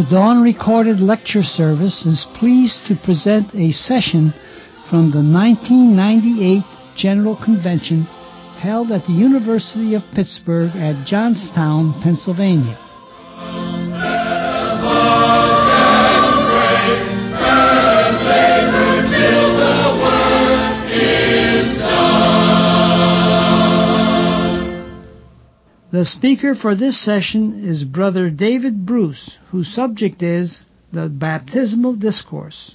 The Dawn Recorded Lecture Service is pleased to present a session from the 1998 General Convention held at the University of Pittsburgh at Johnstown, Pennsylvania. The speaker for this session is Brother David Bruce, whose subject is the baptismal discourse.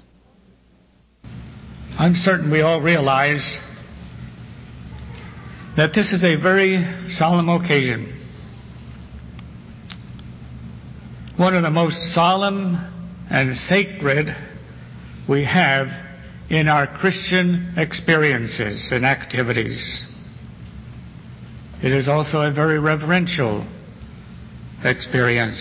I'm certain we all realize that this is a very solemn occasion. One of the most solemn and sacred we have in our Christian experiences and activities. It is also a very reverential experience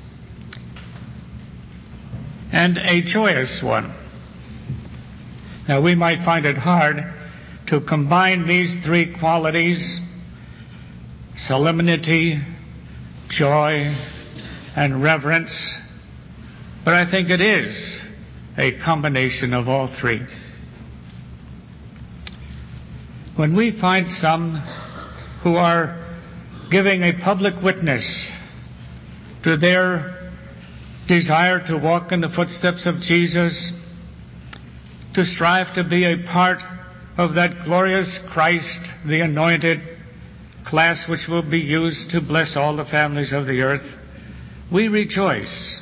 and a joyous one. Now, we might find it hard to combine these three qualities, solemnity, joy, and reverence, but I think it is a combination of all three. When we find some who are giving a public witness to their desire to walk in the footsteps of Jesus, to strive to be a part of that glorious Christ, the anointed class which will be used to bless all the families of the earth, we rejoice.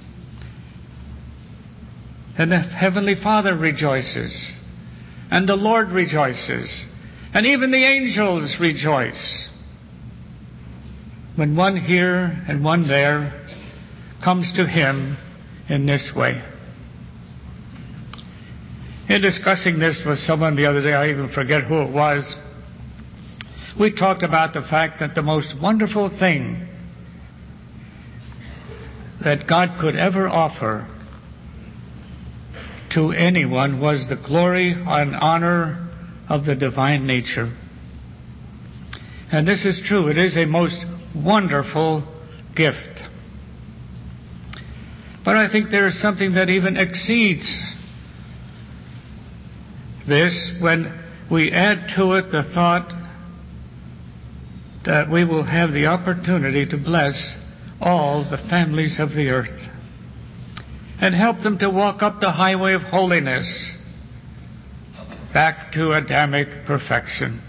And the Heavenly Father rejoices, and the Lord rejoices, and even the angels rejoice when one here and one there comes to Him in this way. In discussing this with someone the other day, I even forget who it was, we talked about the fact that the most wonderful thing that God could ever offer to anyone was the glory and honor of the divine nature. And this is true. It is a most wonderful gift. But I think there is something that even exceeds this when we add to it the thought that we will have the opportunity to bless all the families of the earth and help them to walk up the highway of holiness back to Adamic perfection.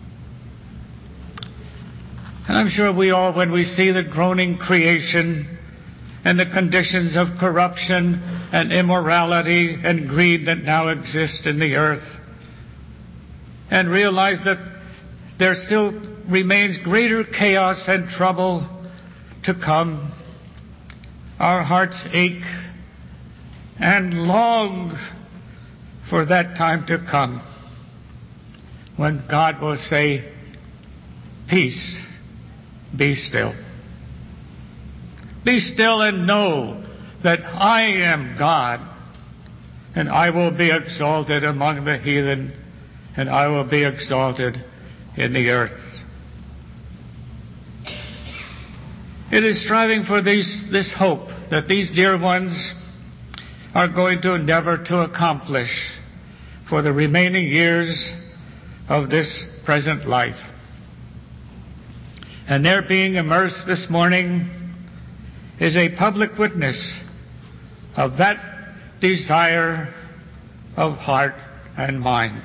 And I'm sure we all, when we see the groaning creation and the conditions of corruption and immorality and greed that now exist in the earth, and realize that there still remains greater chaos and trouble to come, our hearts ache and long for that time to come when God will say, "Peace, be still. Be still and know that I am God, and I will be exalted among the heathen, and I will be exalted in the earth." It is striving for this hope that these dear ones are going to endeavor to accomplish for the remaining years of this present life. And their being immersed this morning is a public witness of that desire of heart and mind.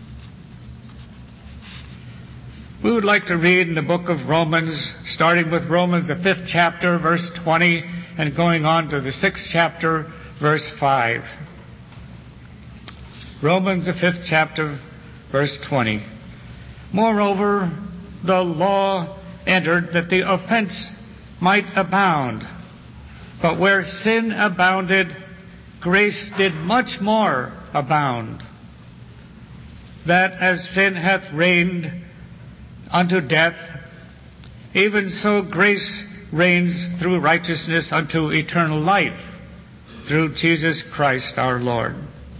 We would like to read in the book of Romans, starting with Romans, the 5th chapter, verse 20, and going on to the 6th chapter, verse 5. Romans, the 5th chapter, verse 20. Moreover, the law entered that the offense might abound. But where sin abounded, grace did much more abound. That as sin hath reigned unto death, even so grace reigns through righteousness unto eternal life, through Jesus Christ our Lord.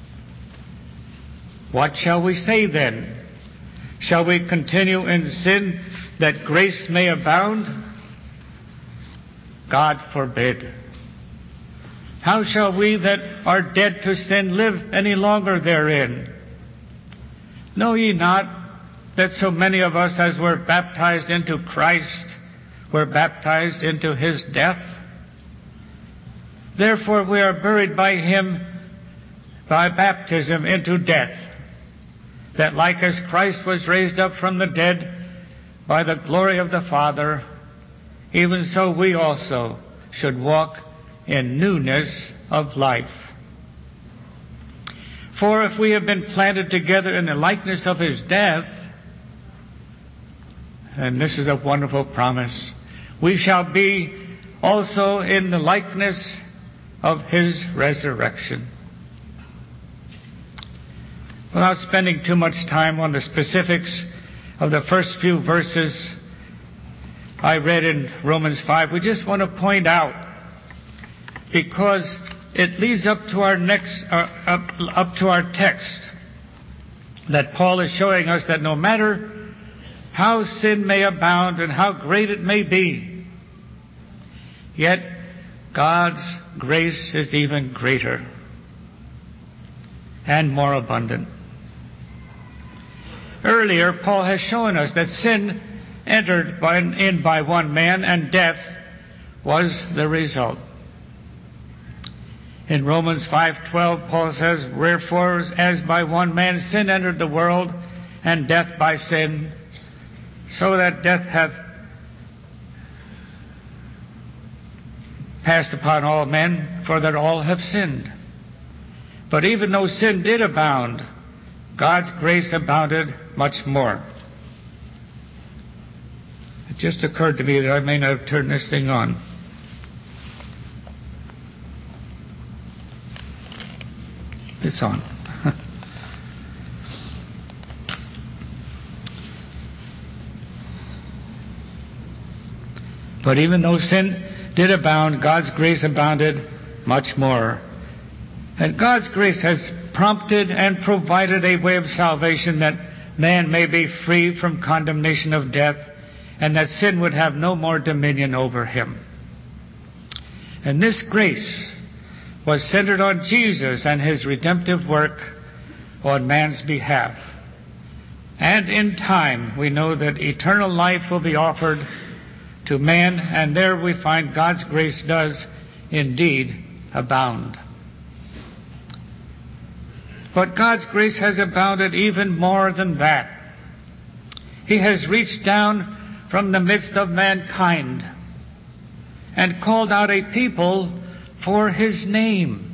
What shall we say then? Shall we continue in sin that grace may abound? God forbid. How shall we that are dead to sin live any longer therein? Know ye not that so many of us as were baptized into Christ were baptized into his death? Therefore we are buried by him by baptism into death, that like as Christ was raised up from the dead by the glory of the Father, even so we also should walk in newness of life. For if we have been planted together in the likeness of his death, and this is a wonderful promise, we shall be also in the likeness of his resurrection. Without spending too much time on the specifics of the first few verses I read in Romans 5, we just want to point out, because it leads up to our text, that Paul is showing us that no matter how sin may abound and how great it may be, yet God's grace is even greater and more abundant. Earlier, Paul has shown us that sin entered in by one man, and death was the result. In Romans 5:12, Paul says, "Wherefore, as by one man sin entered the world, and death by sin, so that death hath passed upon all men, for that all have sinned." But even though sin did abound, God's grace abounded much more. It just occurred to me that I may not have turned this thing on. It's on. But even though sin did abound, God's grace abounded much more. And God's grace has prompted and provided a way of salvation that man may be free from condemnation of death, and that sin would have no more dominion over him. And this grace was centered on Jesus and his redemptive work on man's behalf. And in time, we know that eternal life will be offered to man, and there we find God's grace does indeed abound. But God's grace has abounded even more than that. He has reached down from the midst of mankind and called out a people for his name.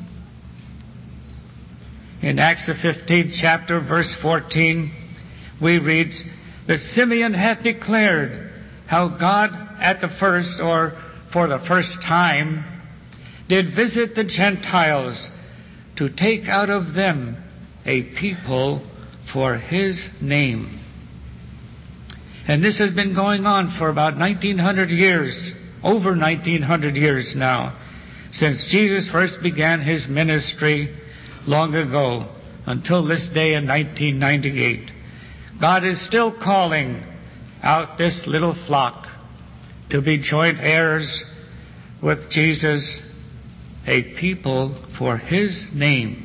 In Acts the 15th chapter, verse 14, we read, "That Simeon hath declared how God at the first, or for the first time, did visit the Gentiles to take out of them a people for his name." And this has been going on for about 1900 years, over 1900 years now, since Jesus first began his ministry long ago until this day in 1998. God is still calling out this little flock to be joint heirs with Jesus, a people for his name.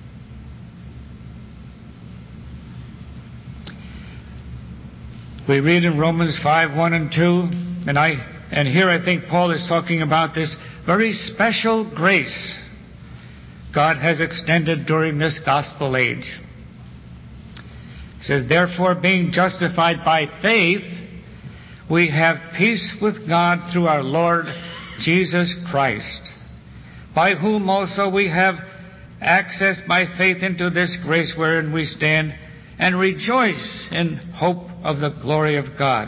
We read in Romans 5:1 and 2, and here I think Paul is talking about this very special grace God has extended during this gospel age. He says, "Therefore, being justified by faith, we have peace with God through our Lord Jesus Christ, by whom also we have access by faith into this grace wherein we stand, and rejoice in hope of the glory of God."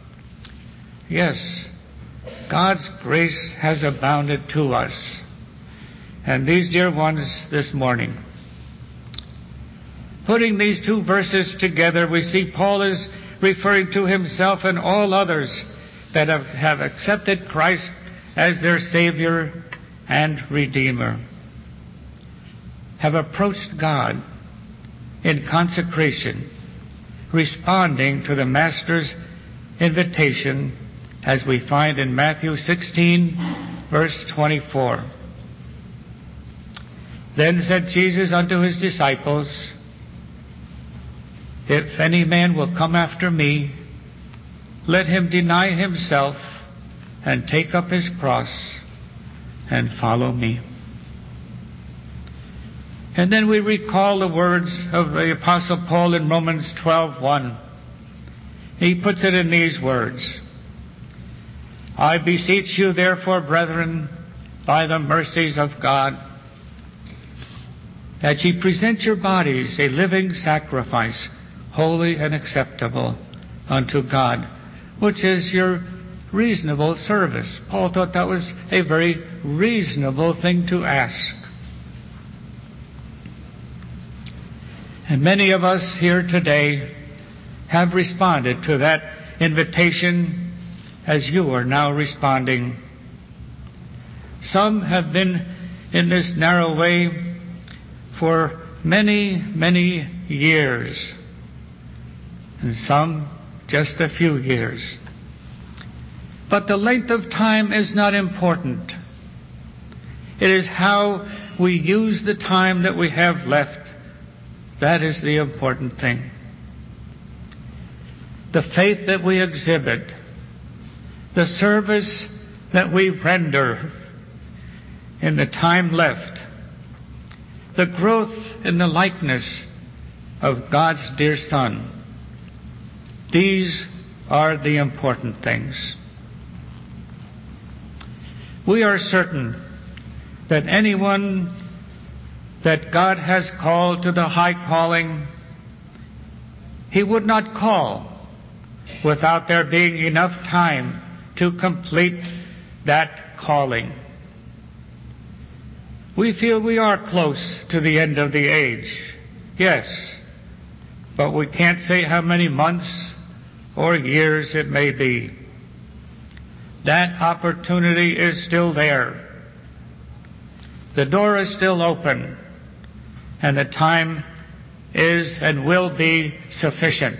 Yes, God's grace has abounded to us. And these dear ones this morning, putting these two verses together, we see Paul is referring to himself and all others that have accepted Christ as their Savior and Redeemer, have approached God in consecration, responding to the Master's invitation, as we find in Matthew 16, verse 24. Then said Jesus unto his disciples, If any man will come after me, let him deny himself and take up his cross and follow me. And then we recall the words of the Apostle Paul in Romans 12:1. He puts it in these words, I beseech you therefore, brethren, by the mercies of God, that ye present your bodies a living sacrifice, holy and acceptable unto God, which is your reasonable service. Paul thought that was a very reasonable thing to ask. And many of us here today have responded to that invitation as you are now responding. Some have been in this narrow way for many, many years, and some just a few years. But the length of time is not important. It is how we use the time that we have left. That is the important thing. The faith that we exhibit, the service that we render in the time left, the growth in the likeness of God's dear Son, these are the important things. We are certain that anyone that God has called to the high calling, He would not call without there being enough time to complete that calling. We feel we are close to the end of the age, yes, but we can't say how many months or years it may be. That opportunity is still there. The door is still open, and the time is and will be sufficient.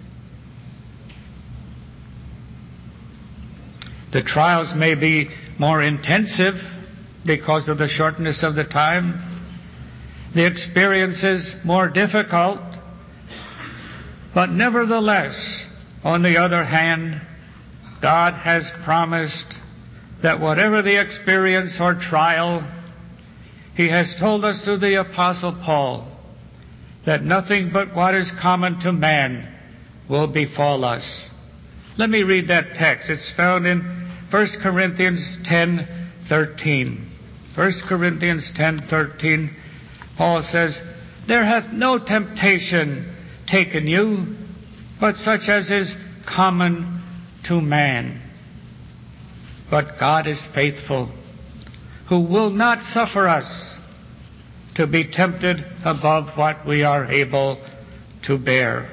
The trials may be more intensive because of the shortness of the time. The experience is more difficult. But nevertheless, on the other hand, God has promised that whatever the experience or trial, He has told us through the Apostle Paul that nothing but what is common to man will befall us. Let me read that text. It's found in 1 Corinthians 10:13. 1 Corinthians 10:13, Paul says, There hath no temptation taken you, but such as is common to man. But God is faithful, who will not suffer us to be tempted above what we are able to bear.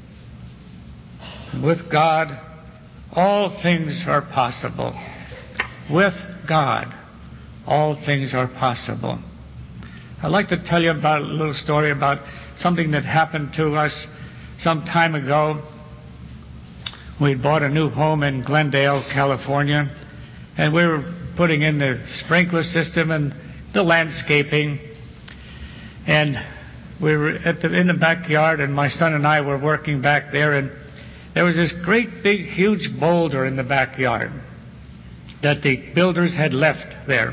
With God, all things are possible. With God, all things are possible. I'd like to tell you about a little story about something that happened to us some time ago. We bought a new home in Glendale, California, and we were putting in the sprinkler system and the landscaping. And we were in the backyard, and my son and I were working back there, and there was this great big huge boulder in the backyard that the builders had left there.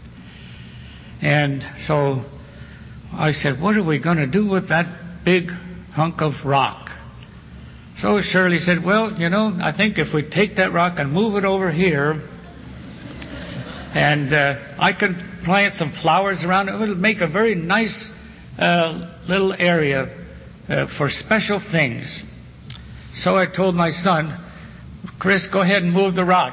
And so I said, what are we going to do with that big hunk of rock? So Shirley said, well, I think if we take that rock and move it over here, and I can plant some flowers around it, it'll make a very nice little area for special things. So I told my son, Chris, go ahead and move the rock.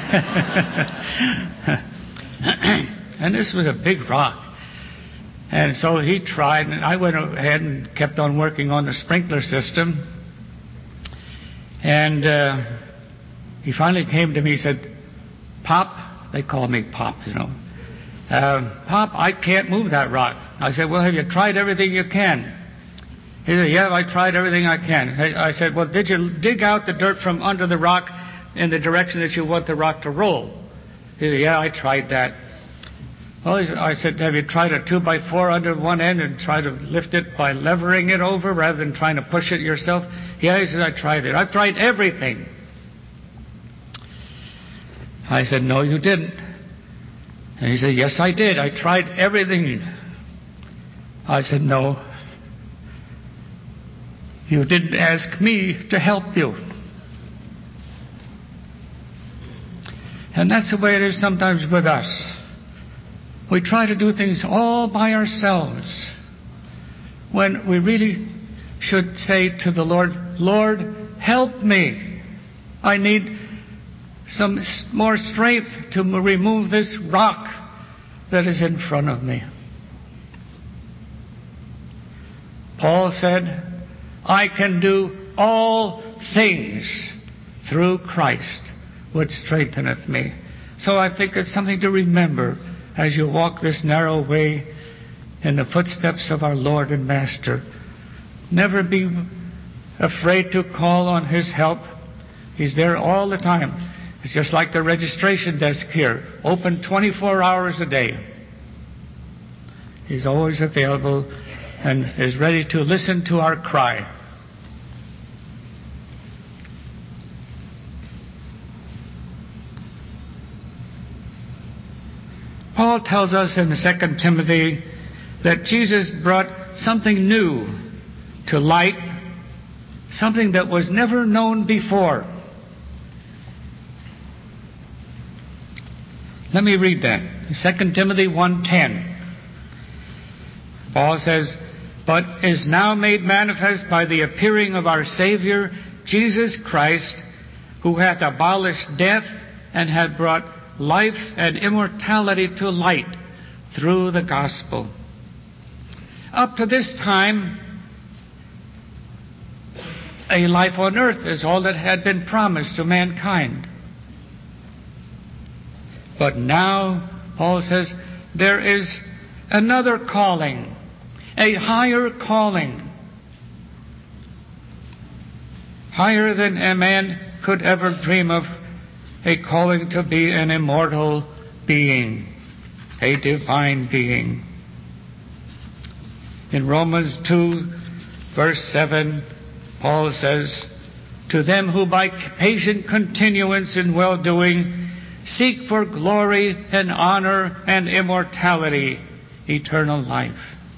And this was a big rock. And so he tried, and I went ahead and kept on working on the sprinkler system. And he finally came to me and said, Pop, they call me Pop, Pop, I can't move that rock. I said, well, have you tried everything you can? He said, yeah, I tried everything I can. I said, well, did you dig out the dirt from under the rock in the direction that you want the rock to roll? He said, yeah, I tried that. Well, I said, have you tried a 2x4 under one end and try to lift it by levering it over rather than trying to push it yourself? Yeah, he said, I tried it. I've tried everything. I said, no, you didn't. And he said, yes, I did. I tried everything. I said, no. You didn't ask me to help you. And that's the way it is sometimes with us. We try to do things all by ourselves when we really should say to the Lord, Lord, help me. I need some more strength to remove this rock that is in front of me. Paul said, I can do all things through Christ which strengtheneth me. So I think it's something to remember as you walk this narrow way in the footsteps of our Lord and Master. Never be afraid to call on His help. He's there all the time. It's just like the registration desk here, open 24 hours a day. He's always available and is ready to listen to our cry. Paul tells us in 2 Timothy that Jesus brought something new to light, something that was never known before. Let me read that. 2 Timothy 1:10. Paul says, but is now made manifest by the appearing of our Savior, Jesus Christ, who hath abolished death and hath brought life and immortality to light through the gospel. Up to this time, a life on earth is all that had been promised to mankind. But now, Paul says, there is another calling, a higher calling, higher than a man could ever dream of, a calling to be an immortal being, a divine being. In Romans 2, verse 7, Paul says, to them who by patient continuance in well-doing seek for glory and honor and immortality, eternal life.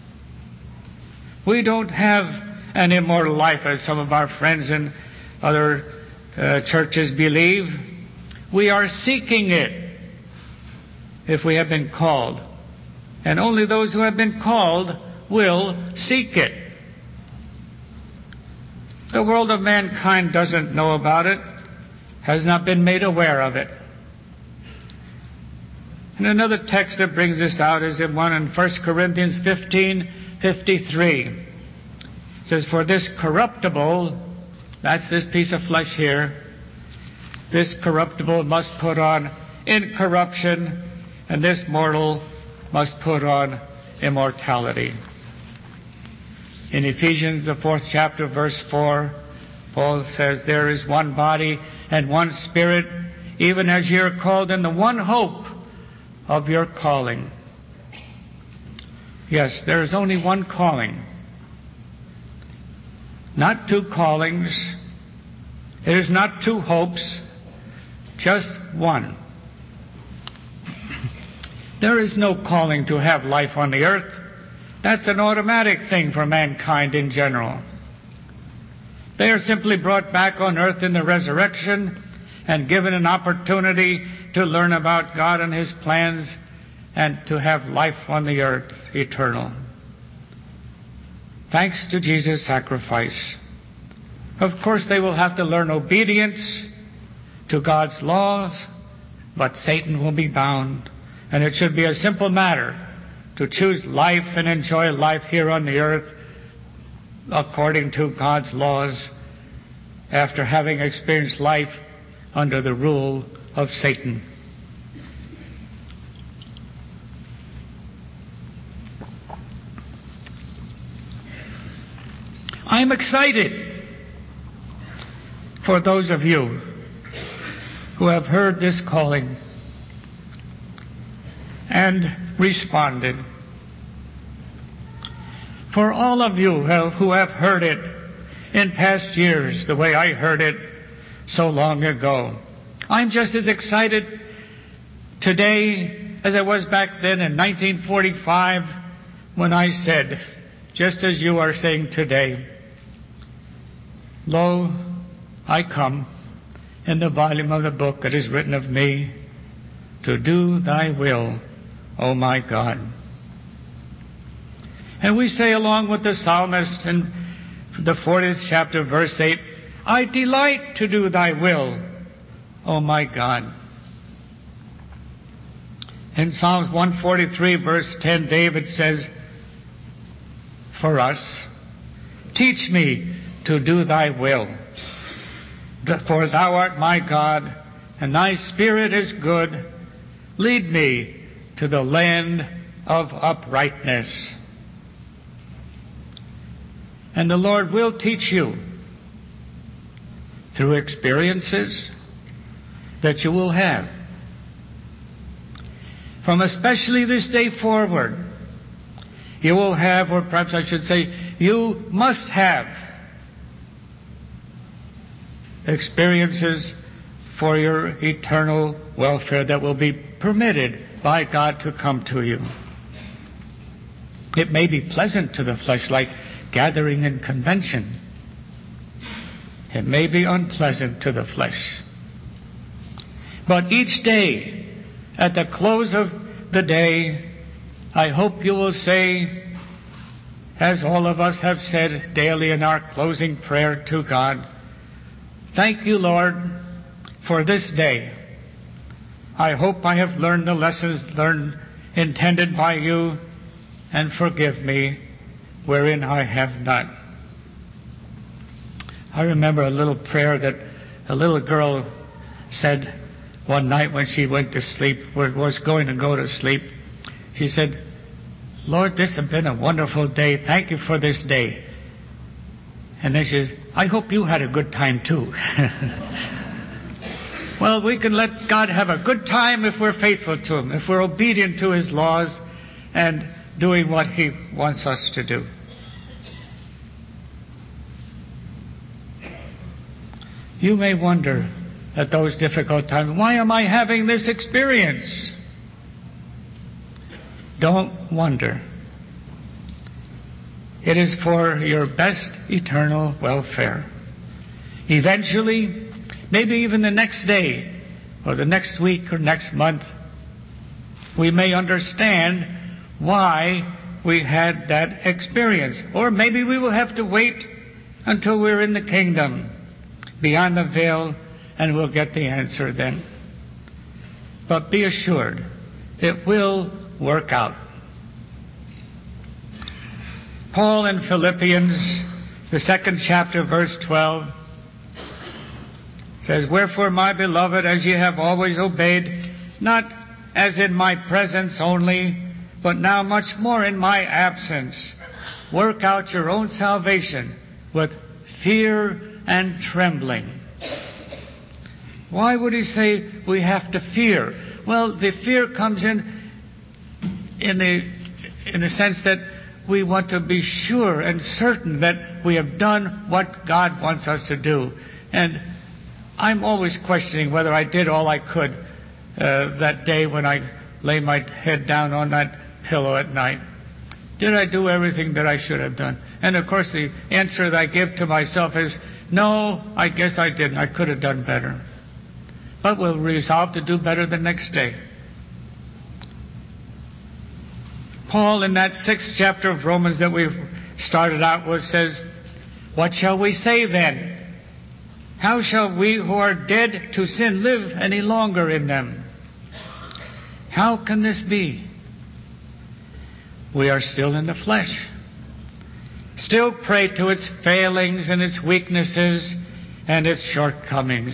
We don't have an immortal life as some of our friends in other churches believe. We are seeking it if we have been called. And only those who have been called will seek it. The world of mankind doesn't know about it, has not been made aware of it. And another text that brings this out is in 1 Corinthians 15:53. It says, for this corruptible, that's this piece of flesh here, this corruptible must put on incorruption, and this mortal must put on immortality. In Ephesians, the 4th chapter, verse 4, Paul says, there is one body and one Spirit, even as ye are called in the one hope of your calling. Yes, there is only one calling. Not two callings. It is not two hopes. Just one. There is no calling to have life on the earth. That's an automatic thing for mankind in general. They are simply brought back on earth in the resurrection and given an opportunity to learn about God and His plans and to have life on the earth eternal. Thanks to Jesus' sacrifice. Of course, they will have to learn obedience to God's laws, but Satan will be bound. And it should be a simple matter to choose life and enjoy life here on the earth according to God's laws after having experienced life under the rule of Satan. I'm excited for those of you who have heard this calling. And responded. For all of you who have heard it in past years the way I heard it so long ago, I'm just as excited today as I was back then in 1945 when I said, just as you are saying today, "Lo, I come in the volume of the book that is written of me, to do thy will, O my God." And we say along with the psalmist in the 40th chapter, verse 8, "I delight to do thy will, O my God." In Psalms 143, verse 10, David says for us, "Teach me to do thy will. For thou art my God, and thy spirit is good. Lead me to the land of uprightness." And the Lord will teach you through experiences that you will have. From especially this day forward, you will have, or perhaps I should say, you must have experiences for your eternal welfare that will be permitted by God to come to you. It may be pleasant to the flesh, like gathering in convention. It may be unpleasant to the flesh. But each day, at the close of the day, I hope you will say, as all of us have said daily in our closing prayer to God, "Thank you, Lord, for this day. I hope I have learned the lessons intended by you, and forgive me wherein I have not." I remember a little prayer that a little girl said one night when she went to sleep, or was going to go to sleep. She said, "Lord, this has been a wonderful day. Thank you for this day." And then she said, "I hope you had a good time too." Well, we can let God have a good time if we're faithful to Him, if we're obedient to His laws and doing what He wants us to do. You may wonder at those difficult times, why am I having this experience? Don't wonder. It is for your best eternal welfare. Eventually, maybe even the next day, or the next week, or next month, we may understand why we had that experience. Or maybe we will have to wait until we're in the kingdom, beyond the veil, and we'll get the answer then. But be assured, it will work out. Paul in Philippians, the 2nd chapter, verse 12, says, "Wherefore, my beloved, as ye have always obeyed, not as in my presence only, but now much more in my absence, work out your own salvation with fear and trembling." Why would he say we have to fear? Well, the fear comes in the sense that we want to be sure and certain that we have done what God wants us to do. And I'm always questioning whether I did all I could that day when I lay my head down on that pillow at night. Did I do everything that I should have done? And of course the answer that I give to myself is, no, I guess I didn't. I could have done better. But we'll resolve to do better the next day. Paul, in that 6th chapter of Romans that we started out with, says, "What shall we say then? How shall we who are dead to sin live any longer in them? How can this be? We are still in the flesh, still prey to its failings and its weaknesses and its shortcomings.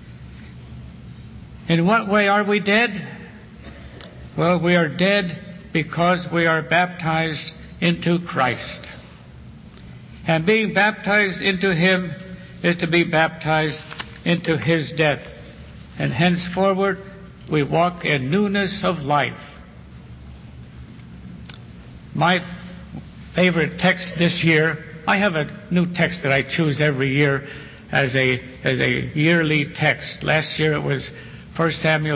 In what way are we dead? Well, we are dead because we are baptized into Christ. And being baptized into Him is to be baptized into His death. And henceforward, we walk in newness of life. My favorite text this year, I have a new text that I choose every year as a yearly text. Last year it was 1 Samuel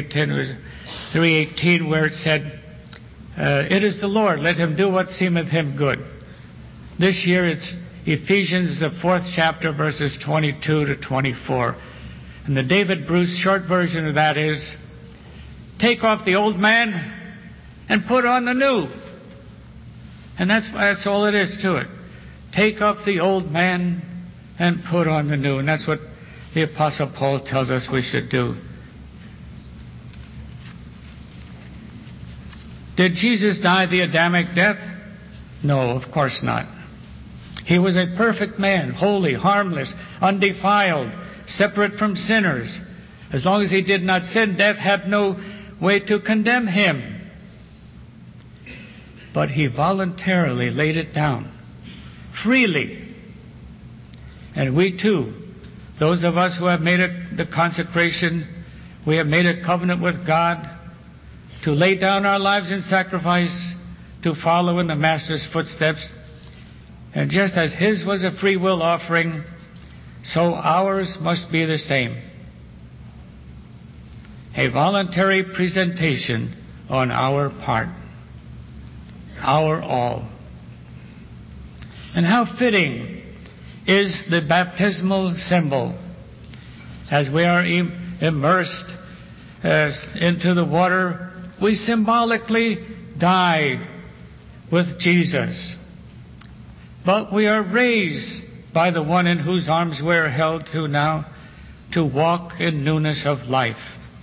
3:18, where it said, "It is the Lord, let him do what seemeth him good." This year it's Ephesians, the 4th chapter, verses 22 to 24. And the David Bruce short version of that is, "Take off the old man and put on the new." And that's all it is to it. Take off the old man and put on the new. And that's what the Apostle Paul tells us we should do. Did Jesus die the Adamic death? No, of course not. He was a perfect man, holy, harmless, undefiled, separate from sinners. As long as he did not sin, death had no way to condemn him. But he voluntarily laid it down, freely. And we too, those of us who have made the consecration, we have made a covenant with God to lay down our lives in sacrifice, to follow in the Master's footsteps. And just as his was a free will offering, so ours must be the same. A voluntary presentation on our part, our all. And how fitting is the baptismal symbol as we are immersed into the water. We symbolically die with Jesus. But we are raised by the one in whose arms we are held to now, to walk in newness of life.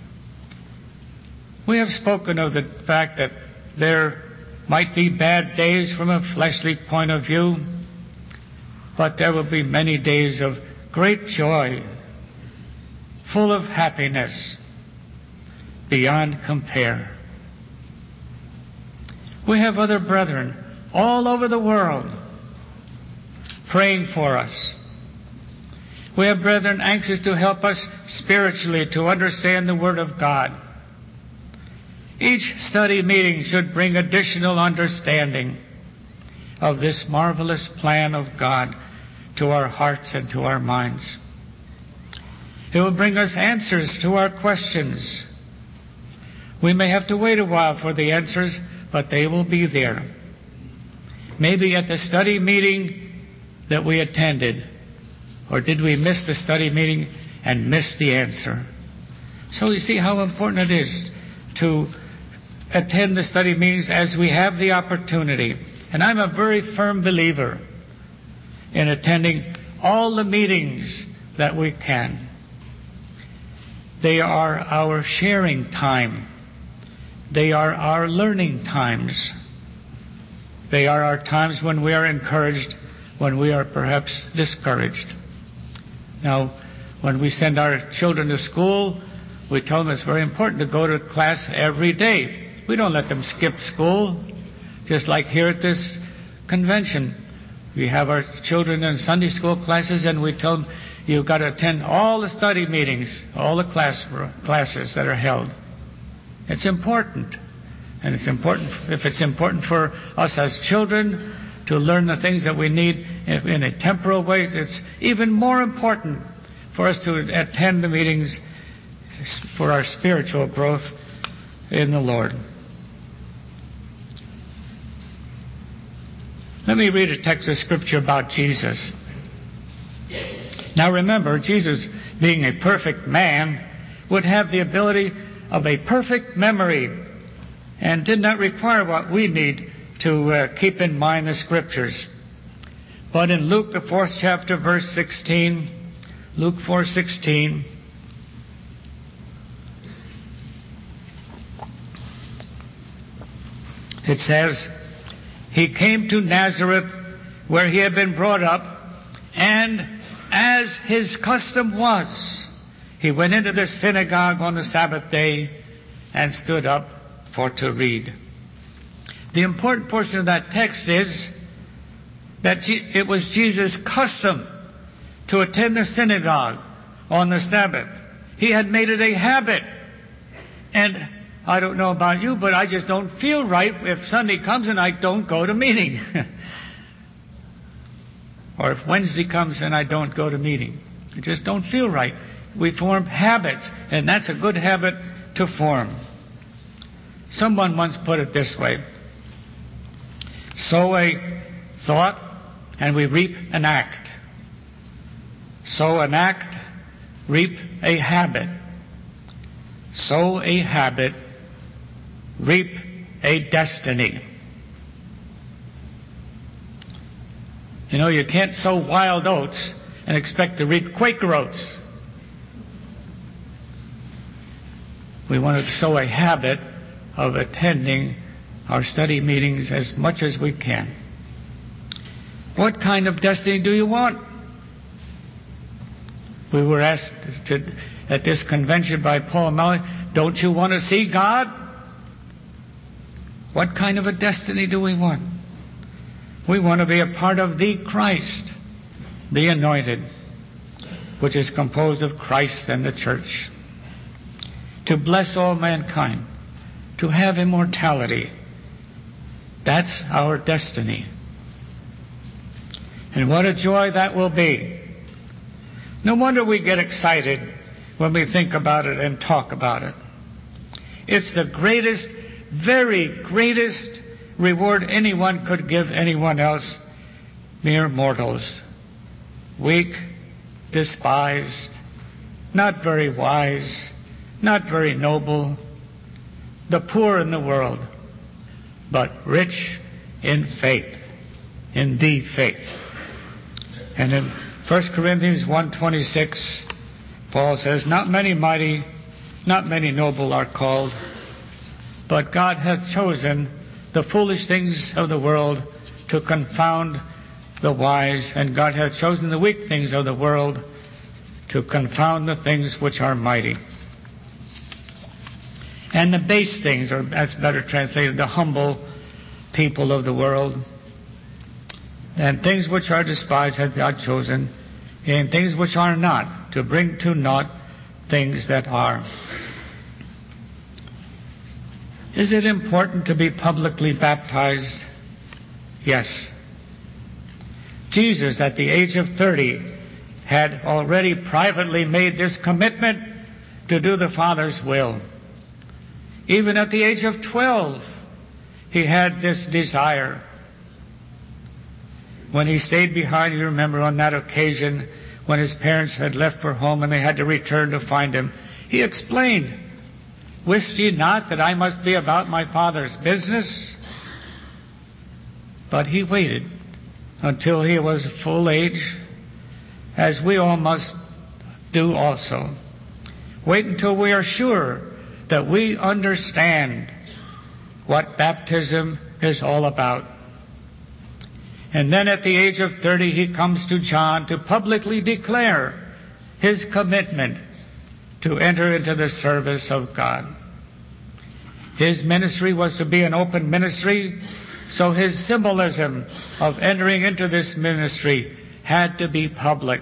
We have spoken of the fact that there might be bad days from a fleshly point of view, but there will be many days of great joy, full of happiness, beyond compare. We have other brethren all over the world praying for us. We have brethren anxious to help us spiritually to understand the Word of God. Each study meeting should bring additional understanding of this marvelous plan of God to our hearts and to our minds. It will bring us answers to our questions. We may have to wait a while for the answers, but they will be there. Maybe at the study meeting that we attended, or did we miss the study meeting and miss the answer? So you see how important it is to attend the study meetings as we have the opportunity. And I'm a very firm believer in attending all the meetings that we can. They are our sharing time. They are our learning times. They are our times when we are encouraged, when we are perhaps discouraged. Now, when we send our children to school, we tell them it's very important to go to class every day. We don't let them skip school. Just like here at this convention, we have our children in Sunday school classes, and we tell them, you've got to attend all the study meetings, all the classes that are held. It's important. And it's important, if it's important for us as children to learn the things that we need in a temporal way, it's even more important for us to attend the meetings for our spiritual growth in the Lord. Let me read a text of Scripture about Jesus. Now remember, Jesus, being a perfect man, would have the ability of a perfect memory and did not require what we need to keep in mind the Scriptures. But in Luke, the 4th chapter, verse 16, Luke 4:16, it says, he came to Nazareth, where he had been brought up, and as his custom was, he went into the synagogue on the Sabbath day and stood up for to read. The important portion of that text is that it was Jesus' custom to attend the synagogue on the Sabbath. He had made it a habit. And I don't know about you, but I just don't feel right if Sunday comes and I don't go to meeting. Or if Wednesday comes and I don't go to meeting. I just don't feel right. We form habits, and that's a good habit to form. Someone once put it this way: sow a thought and we reap an act. Sow an act, reap a habit. Sow a habit, reap a destiny. You know, you can't sow wild oats and expect to reap Quaker oats. We want to sow a habit of attending our study meetings as much as we can. What kind of destiny do you want? We were asked at this convention by Paul Malley, don't you want to see God? What kind of a destiny do we want? We want to be a part of the Christ, the anointed, which is composed of Christ and the church. To bless all mankind, to have immortality. That's our destiny. And what a joy that will be. No wonder we get excited when we think about it and talk about it. It's the greatest, very greatest reward anyone could give anyone else. Mere mortals. Weak, despised, not very wise, not very noble, the poor in the world, but rich in faith, in the faith. And in 1 Corinthians 1:26, Paul says, not many mighty, not many noble are called, but God hath chosen the foolish things of the world to confound the wise, and God hath chosen the weak things of the world to confound the things which are mighty. And the base things, or that's better translated, the humble people of the world. And things which are despised hath God chosen, and things which are not, to bring to naught things that are. Is it important to be publicly baptized? Yes. Jesus, at the age of 30, had already privately made this commitment to do the Father's will. Even at the age of 12, he had this desire. When he stayed behind, you remember on that occasion when his parents had left for home and they had to return to find him, he explained, wist ye not that I must be about my Father's business? But he waited until he was full age, as we all must do also. Wait until we are sure that we understand what baptism is all about. And then at the age of 30, he comes to John to publicly declare his commitment to enter into the service of God. His ministry was to be an open ministry, so his symbolism of entering into this ministry had to be public.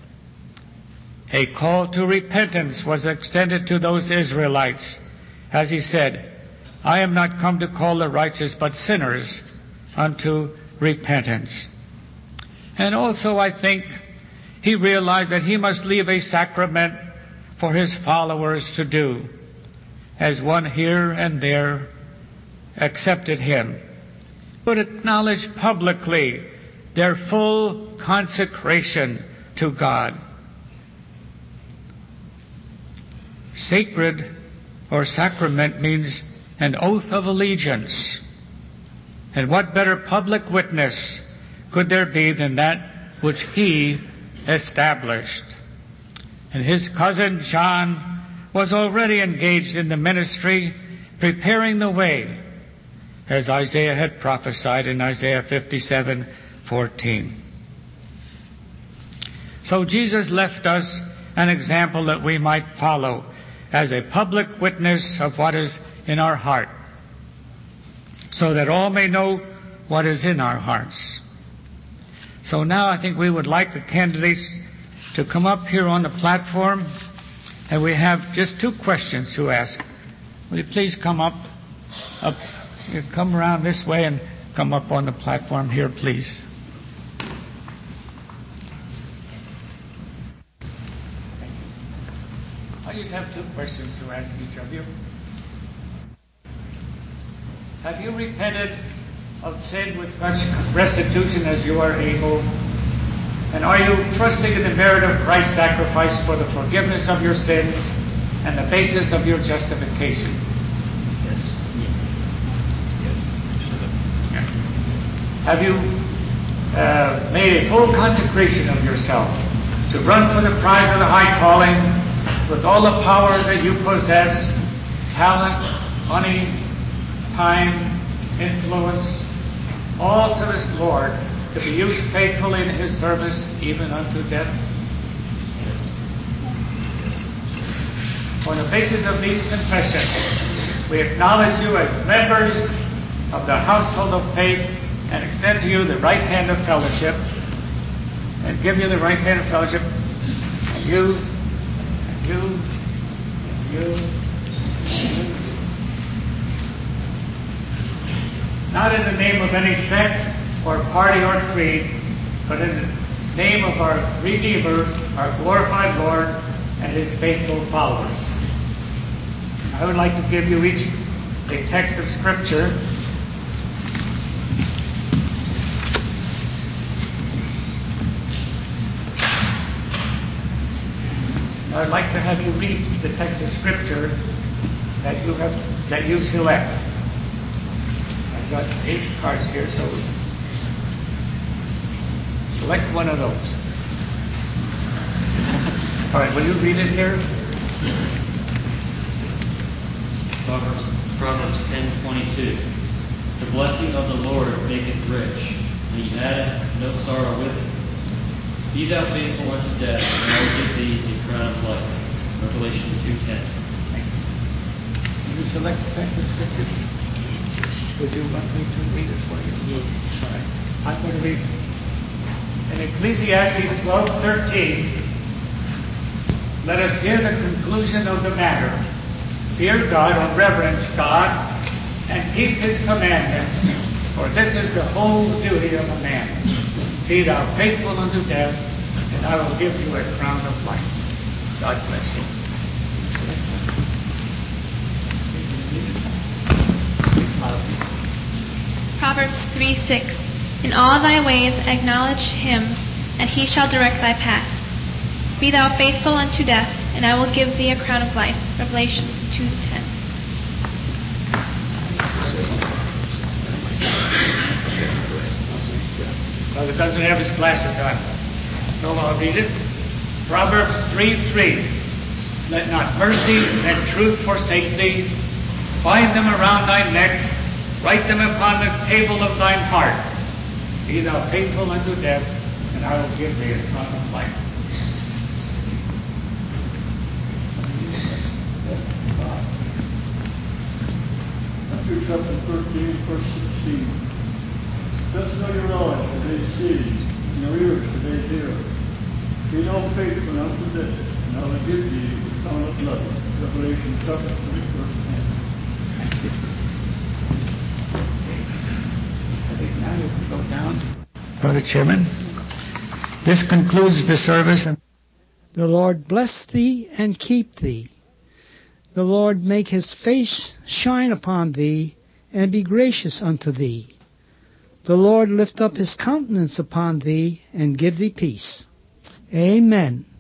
A call to repentance was extended to those Israelites, as he said, I am not come to call the righteous, but sinners unto repentance. And also, I think, he realized that he must leave a sacrament for his followers to do, as one here and there accepted him, but acknowledged publicly their full consecration to God. Sacred or sacrament means an oath of allegiance. And what better public witness could there be than that which he established? And his cousin John was already engaged in the ministry, preparing the way, as Isaiah had prophesied in Isaiah 57:14. So Jesus left us an example that we might follow as a public witness of what is in our heart, so that all may know what is in our hearts. So now I think we would like the candidates to come up here on the platform, and we have just two questions to ask. Will you please come up? You come around this way and come up on the platform here, please. I just have two questions to ask each of you. Have you repented of sin with such restitution as you are able? And are you trusting in the merit of Christ's sacrifice for the forgiveness of your sins and the basis of your justification? Yes. Yes. Yeah. Have you made a full consecration of yourself to run for the prize of the high calling with all the powers that you possess, talent, money, time, influence, all to this Lord, to be used faithfully in His service, even unto death? Yes. On the basis of these confessions, we acknowledge you as members of the household of faith and extend to you the right hand of fellowship, and give you the right hand of fellowship, and you, and you, and you, and you. Not in the name of any sect or party or creed, but in the name of our Redeemer, our glorified Lord, and His faithful followers. I would like to give you each a text of Scripture. I'd like to have you read the text of Scripture that you select. I've got 8 cards here, so select one of those. All right, will you read it here? Proverbs 10:22. The blessing of the Lord maketh rich, and He addeth no sorrow with it. Be thou faithful unto death, and I will give thee the crown of life. Revelation 2:10. Will you select the text of Scripture? Would you want me to read it for you? Yes. All right. I'm going to read in Ecclesiastes 12:13. Let us hear the conclusion of the matter. Fear God, or reverence God, and keep His commandments, for this is the whole duty of a man. Be thou faithful unto death, and I will give you a crown of life. God bless you. Proverbs 3:6. In all thy ways acknowledge Him, and He shall direct thy paths. Be thou faithful unto death, and I will give thee a crown of life. Revelations 2:10. Brother doesn't have his glasses on, so I'll read it. Proverbs 3:3. Let not mercy and truth forsake thee. Bind them around thy neck. Write them upon the table of thine heart. Be thou faithful unto death, and I will give thee a crown of life. Matthew chapter 13, verse 16. Just know your eyes that they see, and your ears that they hear. Be thou faithful unto death, and I will give thee the crown of life. Revelation chapter 3, verse 10. I think now you can go down. Brother Chairman, this concludes the service. The Lord bless thee and keep thee. The Lord make His face shine upon thee, and be gracious unto thee. The Lord lift up His countenance upon thee, and give thee peace. Amen.